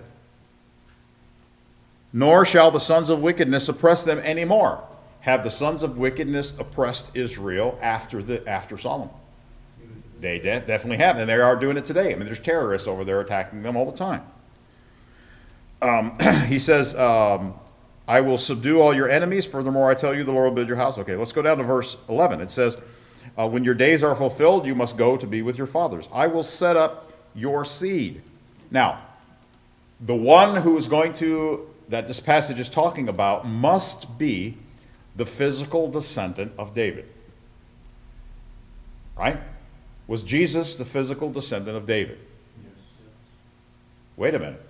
Nor shall the sons of wickedness oppress them anymore. Have the sons of wickedness oppressed Israel after the after Solomon? They de- definitely have, and they are doing it today. I mean, there's terrorists over there attacking them all the time. Um, he says, um, I will subdue all your enemies. Furthermore, I tell you, the Lord will build your house. Okay, let's go down to verse eleven. It says, uh, when your days are fulfilled, you must go to be with your fathers. I will set up your seed. Now, the one who is going to, that this passage is talking about, must be the physical descendant of David. Right? Was Jesus the physical descendant of David? Yes. Wait a minute.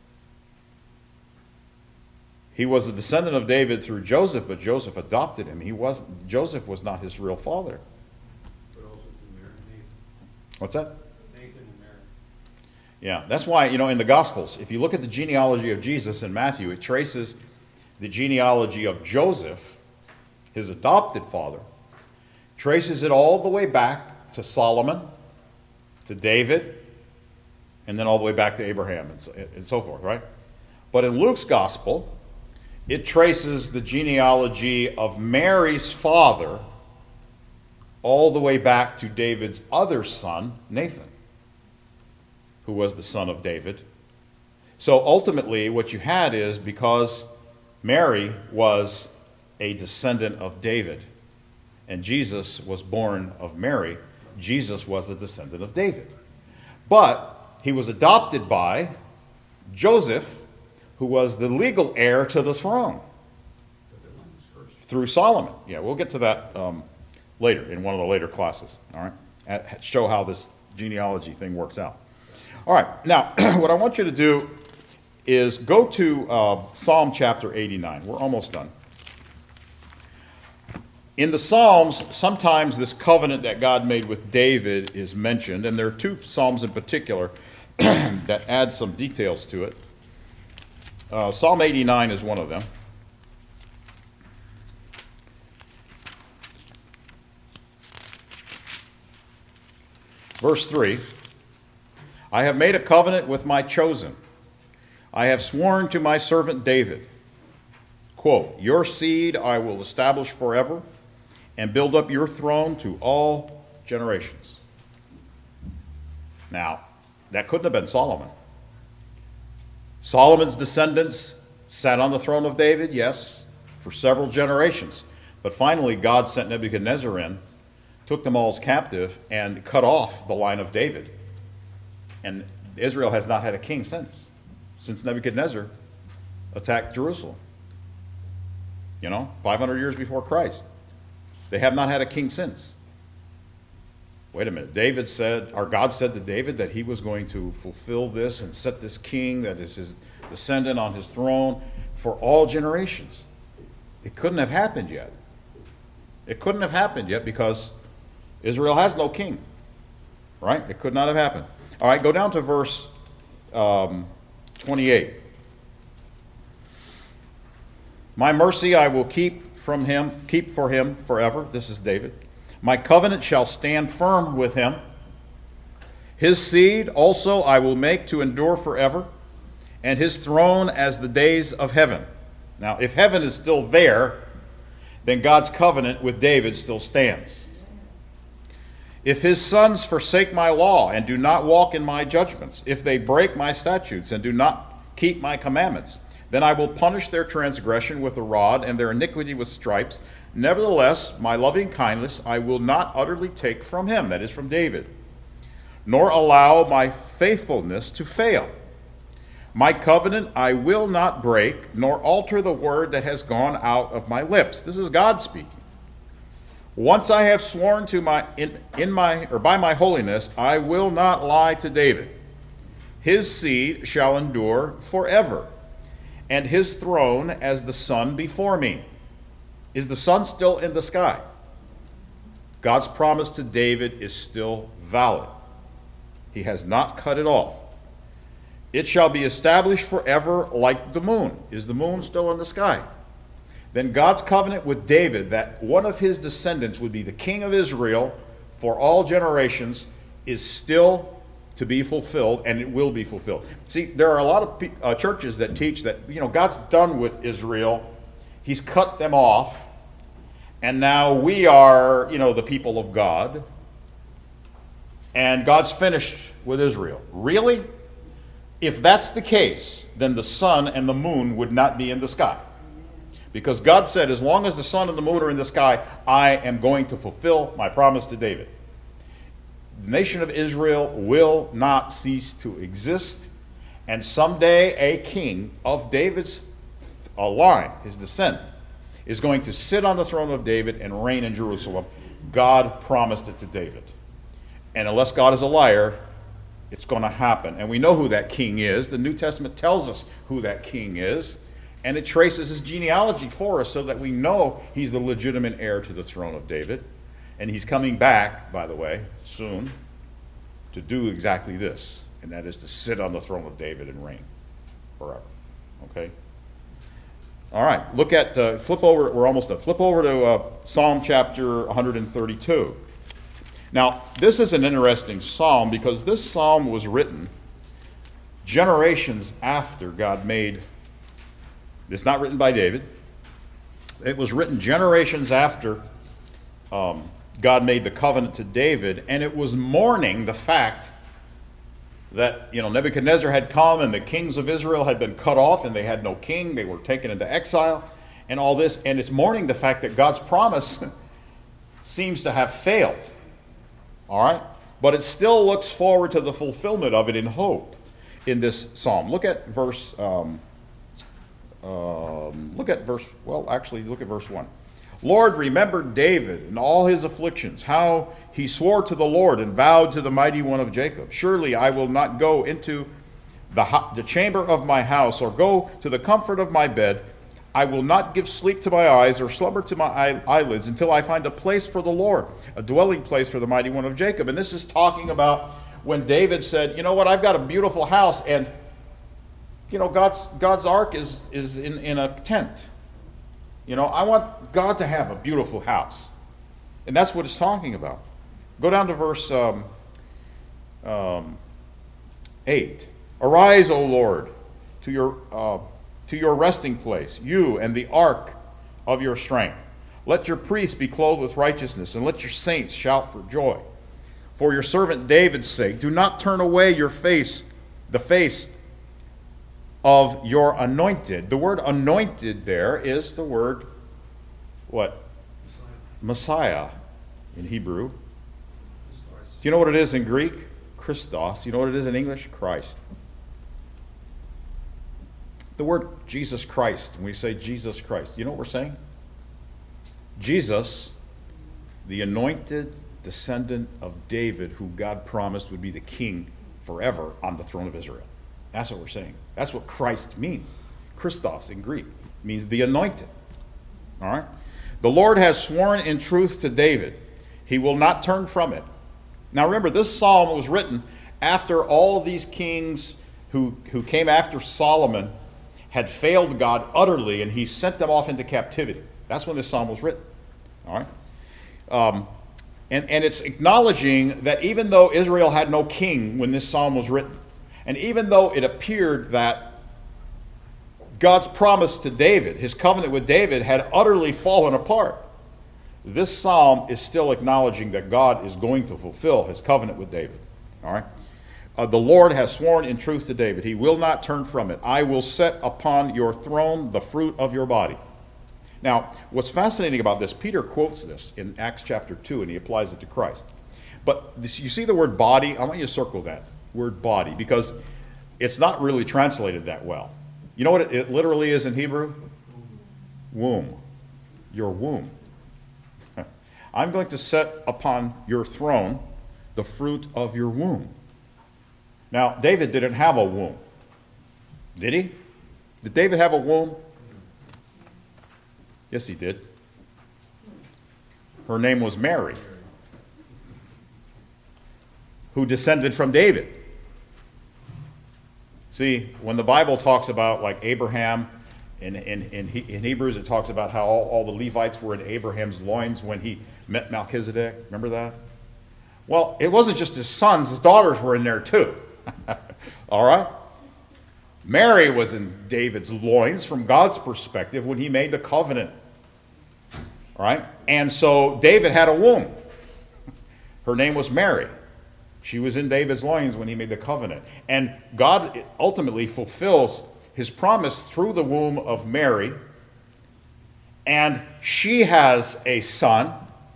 He was a descendant of David through Joseph, but Joseph adopted him. He wasn't, Joseph was not his real father. But also through Mary, Nathan. What's that? Nathan and Mary. Yeah, that's why, you know, in the Gospels, if you look at the genealogy of Jesus in Matthew, it traces the genealogy of Joseph, his adopted father, traces it all the way back to Solomon, to David, and then all the way back to Abraham and so, and so forth, right? But in Luke's Gospel, it traces the genealogy of Mary's father all the way back to David's other son, Nathan, who was the son of David. So ultimately, what you had is, because Mary was a descendant of David, and Jesus was born of Mary, Jesus was a descendant of David. But he was adopted by Joseph, who was the legal heir to the throne But their line was cursed. through Solomon. Yeah, we'll get to that um, later in one of the later classes, all right? At, show how this genealogy thing works out. All right, now, what I want you to do is go to uh, Psalm chapter eighty-nine. We're almost done. In the Psalms, sometimes this covenant that God made with David is mentioned, and there are two Psalms in particular that add some details to it. Uh, Psalm eighty-nine is one of them. Verse three, I have made a covenant with my chosen. I have sworn to my servant David, quote, your seed I will establish forever and build up your throne to all generations. Now, that couldn't have been Solomon. Solomon's descendants sat on the throne of David, yes, for several generations. But finally, God sent Nebuchadnezzar in, took them all as captive, and cut off the line of David. And Israel has not had a king since, since Nebuchadnezzar attacked Jerusalem. You know, five hundred years before Christ. They have not had a king since. Wait a minute. David said, or God said to David that he was going to fulfill this and set this king that is his descendant on his throne for all generations. It couldn't have happened yet. It couldn't have happened yet because Israel has no king. Right? It could not have happened. All right, go down to verse um, twenty-eight. My mercy I will keep from him, keep for him forever. This is David. My covenant shall stand firm with him. His seed also I will make to endure forever, and his throne as the days of heaven. Now, if heaven is still there, then God's covenant with David still stands. If his sons forsake my law and do not walk in my judgments, if they break my statutes and do not keep my commandments, then I will punish their transgression with a rod and their iniquity with stripes. Nevertheless, my loving kindness I will not utterly take from him, that is from David, nor allow my faithfulness to fail. My covenant I will not break, nor alter the word that has gone out of my lips. This is God speaking. Once I have sworn to my in, in my or by my holiness, I will not lie to David. His seed shall endure forever, and his throne as the sun before me. Is the sun still in the sky? God's promise to David is still valid. He has not cut it off. It shall be established forever like the moon. Is the moon still in the sky? Then God's covenant with David, that one of his descendants would be the king of Israel for all generations, is still to be fulfilled, and it will be fulfilled. See, there are a lot of pe- uh, churches that teach that, you know, God's done with Israel. He's cut them off, and now we are, you know, the people of God, and God's finished with Israel. Really? If that's the case, then the sun and the moon would not be in the sky. Because God said, as long as the sun and the moon are in the sky, I am going to fulfill my promise to David. The nation of Israel will not cease to exist, and someday a king of David's uh, line, his descent, is going to sit on the throne of David and reign in Jerusalem. God promised it to David. And unless God is a liar, it's going to happen. And we know who that king is. The New Testament tells us who that king is. And it traces his genealogy for us so that we know he's the legitimate heir to the throne of David. And he's coming back, by the way, soon, to do exactly this. And that is to sit on the throne of David and reign forever. Okay? All right. Look at, uh, flip over, we're almost done. Flip over to uh, Psalm chapter one thirty-two. Now, this is an interesting psalm because this psalm was written generations after God made. It's not written by David. It was written generations after um, God made the covenant to David, and it was mourning the fact that, you know, Nebuchadnezzar had come and the kings of Israel had been cut off and they had no king. They were taken into exile and all this, and it's mourning the fact that God's promise seems to have failed. All right? But it still looks forward to the fulfillment of it in hope in this psalm. Look at verse... Um, Um, look at verse, well, actually, look at verse one. Lord, remember David and all his afflictions, how he swore to the Lord and vowed to the mighty one of Jacob. Surely I will not go into the, ho- the chamber of my house or go to the comfort of my bed. I will not give sleep to my eyes or slumber to my eye- eyelids until I find a place for the Lord, a dwelling place for the mighty one of Jacob. And this is talking about when David said, you know what, I've got a beautiful house, and you know, God's God's ark is is in, in a tent. You know, I want God to have a beautiful house. And that's what it's talking about. Go down to verse um, um, eight. Arise, O Lord, to your, uh, to your resting place, you and the ark of your strength. Let your priests be clothed with righteousness, and let your saints shout for joy. For your servant David's sake, do not turn away your face, the face of your anointed. The word anointed there is the word, what? Messiah in Hebrew. Do you know what it is in Greek? Christos. You know what it is in English? Christ. The word Jesus Christ, when we say Jesus Christ, you know what we're saying? Jesus, the anointed descendant of David, who God promised would be the king forever on the throne of Israel. That's what we're saying. That's what Christ means. Christos in Greek means the anointed. All right? The Lord has sworn in truth to David. He will not turn from it. Now remember, this psalm was written after all these kings who, who came after Solomon had failed God utterly, and he sent them off into captivity. That's when this psalm was written. All right? Um, and, and it's acknowledging that even though Israel had no king when this psalm was written, and even though it appeared that God's promise to David, his covenant with David, had utterly fallen apart, this psalm is still acknowledging that God is going to fulfill his covenant with David. All right? Uh, the Lord has sworn in truth to David. He will not turn from it. I will set upon your throne the fruit of your body. Now, what's fascinating about this, Peter quotes this in Acts chapter two, and he applies it to Christ. But this, you see the word body? I want you to circle that word body, because it's not really translated that well. You know what it, it literally is in Hebrew? Womb. Your womb. I'm going to set upon your throne the fruit of your womb. Now, David didn't have a womb. Did he? Did David have a womb? Yes, he did. Her name was Mary, who descended from David. See, when the Bible talks about, like, Abraham, in, in, in, in Hebrews it talks about how all, all the Levites were in Abraham's loins when he met Melchizedek. Remember that? Well, it wasn't just his sons, his daughters were in there too. All right? Mary was in David's loins from God's perspective when he made the covenant. All right? And so David had a womb. Her name was Mary. She was in David's loins when he made the covenant. And God ultimately fulfills his promise through the womb of Mary. And she has a son.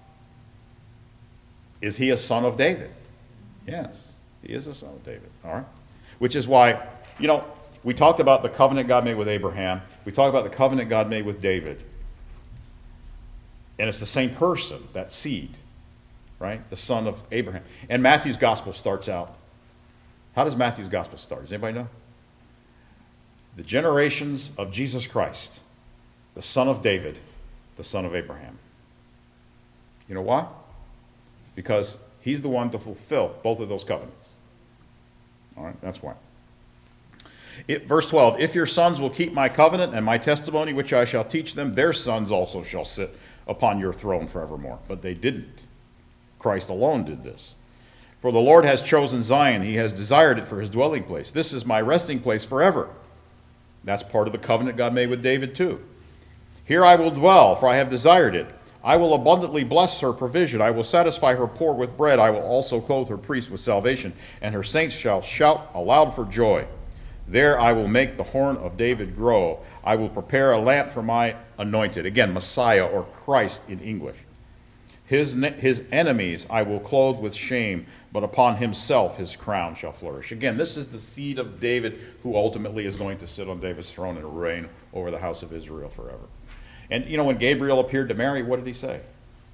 Is he a son of David? Yes, he is a son of David. All right? Which is why, you know, we talked about the covenant God made with Abraham. We talked about the covenant God made with David. And it's the same person, that seed, right? The son of Abraham. And Matthew's gospel starts out. How does Matthew's gospel start? Does anybody know? The generations of Jesus Christ, the son of David, the son of Abraham. You know why? Because he's the one to fulfill both of those covenants. All right, that's why. It, verse twelve, if your sons will keep my covenant and my testimony, which I shall teach them, their sons also shall sit upon your throne forevermore. But they didn't. Christ alone did this. For the Lord has chosen Zion. He has desired it for his dwelling place. This is my resting place forever. That's part of the covenant God made with David too. Here I will dwell, for I have desired it. I will abundantly bless her provision. I will satisfy her poor with bread. I will also clothe her priests with salvation, and her saints shall shout aloud for joy. There I will make the horn of David grow. I will prepare a lamp for my anointed. Again, Messiah or Christ in English. His, his enemies I will clothe with shame, but upon himself his crown shall flourish. Again, this is the seed of David who ultimately is going to sit on David's throne and reign over the house of Israel forever. And you know, when Gabriel appeared to Mary, what did he say?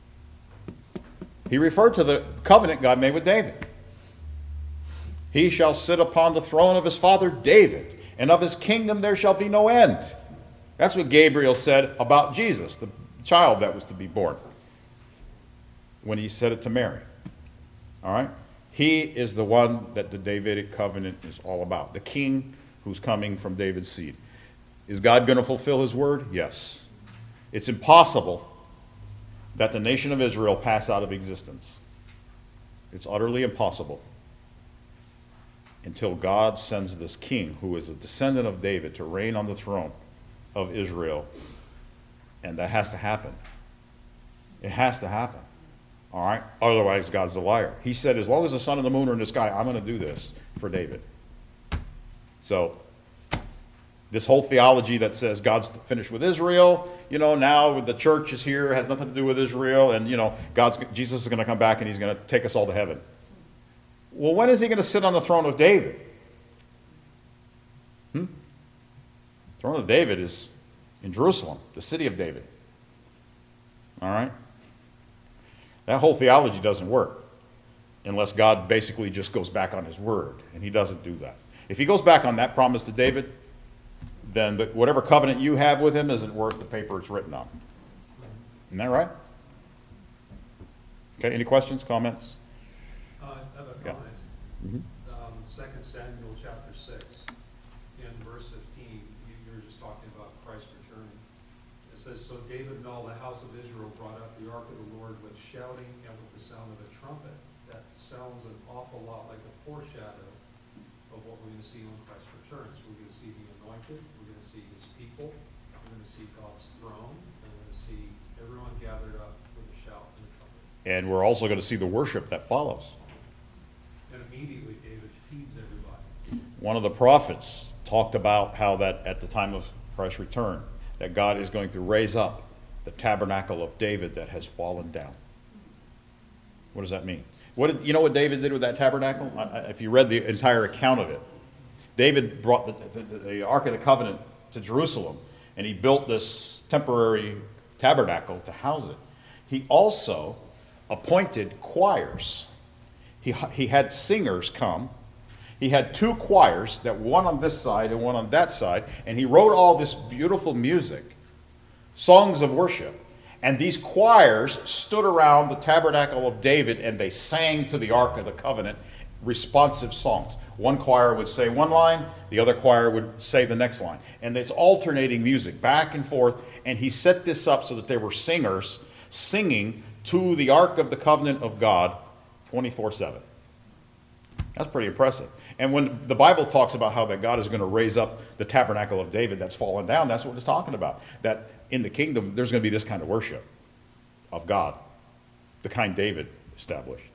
He referred to the covenant God made with David. He shall sit upon the throne of his father David, and of his kingdom there shall be no end. That's what Gabriel said about Jesus, the child that was to be born, when he said it to Mary. All right? He is the one that the Davidic covenant is all about, the king who's coming from David's seed. Is God going to fulfill his word? Yes. It's impossible that the nation of Israel pass out of existence. It's utterly impossible. until God sends this king, who is a descendant of David, to reign on the throne of Israel. And that has to happen. It has to happen. All right? Otherwise, God's a liar. He said, as long as the sun and the moon are in the sky, I'm going to do this for David. So, this whole theology that says God's finished with Israel, you know, now the church is here, has nothing to do with Israel, and, you know, God's, Jesus is going to come back and he's going to take us all to heaven. Well, when is he going to sit on the throne of David? Hmm? The throne of David is in Jerusalem, the city of David. All right? That whole theology doesn't work unless God basically just goes back on his word, and he doesn't do that. If he goes back on that promise to David, then the, whatever covenant you have with him isn't worth the paper it's written on. Isn't that right? Okay, any questions, comments? Uh, I have a Yeah. comment. Mhm. Um, Second Samuel chapter six, in verse fifteen, you, you were just talking about Christ returning. It says, "So David and all the house of Israel brought up the ark of the Lord with shouting and with the sound of a trumpet." That sounds an awful lot like a foreshadow of what we're going to see when Christ returns. We're going to see the anointed, we're going to see his people, we're going to see God's throne, and we're going to see everyone gathered up with a shout and a trumpet. And we're also going to see the worship that follows. And immediately David feeds everybody. One of the prophets talked about how that at the time of Christ's return, that God is going to raise up the tabernacle of David that has fallen down. What does that mean? What did, you know what David did with that tabernacle? I, I, if you read the entire account of it, David brought the, the, the Ark of the Covenant to Jerusalem, and he built this temporary tabernacle to house it. He also appointed choirs. He, he had singers come. He had two choirs, that one on this side and one on that side, and he wrote all this beautiful music, songs of worship. And these choirs stood around the tabernacle of David, and they sang to the Ark of the Covenant responsive songs. One choir would say one line, the other choir would say the next line. And it's alternating music back and forth. And he set this up so that there were singers singing to the Ark of the Covenant of God twenty-four seven. That's pretty impressive. And when the Bible talks about how that God is going to raise up the tabernacle of David that's fallen down, that's what it's talking about. That in the kingdom, there's going to be this kind of worship of God, the kind David established.